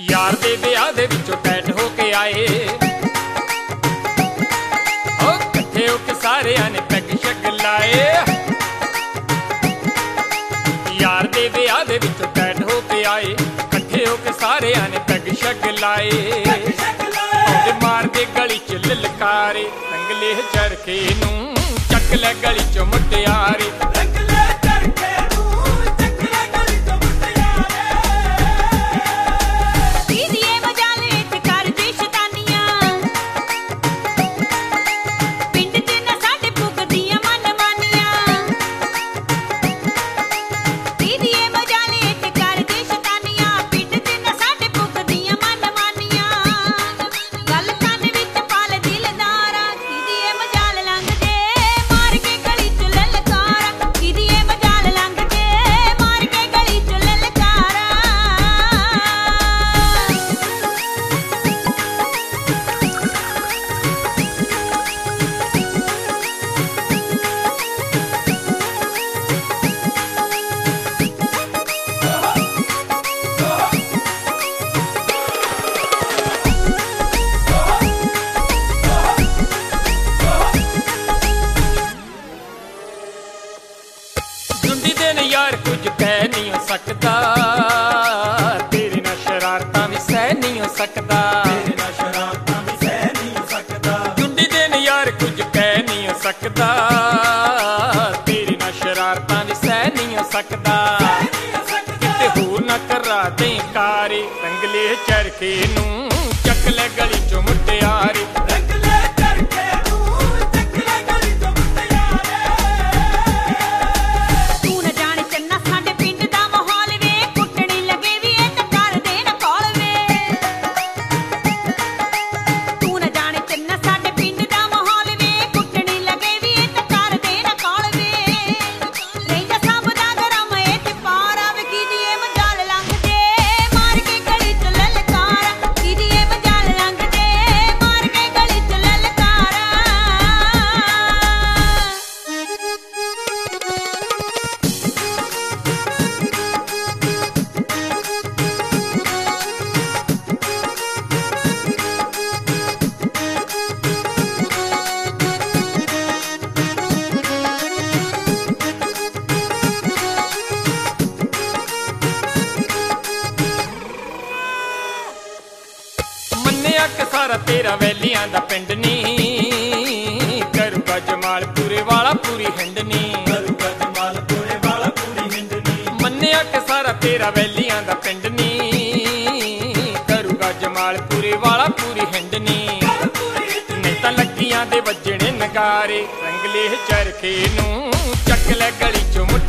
यार दे विआह दे विचों टैट हो के आए, कट्ठे होके सारियां ने पैग शग लाए। यार दे विआह दे विचों टैट हो के आए, कट्ठे होके सारियां ने पैग शग लाए। मार दे गली च ललकारे, रंगले चरखे नूं चक लै गली चों मुटियारे। यार कुछ कह नहीं हो सकता, तेरे नाल शरारतां भी सह नहीं हो सकता। झुंडी दे ने यार कुछ कह नहीं हो सकता, तेरे नाल शरारतां भी सह नहीं हो सकता। किते होर ना करा दे कारे, रंगले चरखे नूं चक लै गली चों मुटियारे। सारा तेरा वैलियां दा पिंड नी, करूगा जमालपुरे वाला पूरी हिंड नी। मन्निया के सारा तेरा वैलियां दा पिंड नी, करूगा जमालपुरे वाला पूरी हिंड नी। नहीं तां लग्गियां दे वजणे नगारे, रंगले चरखे नूं चक लै गली चों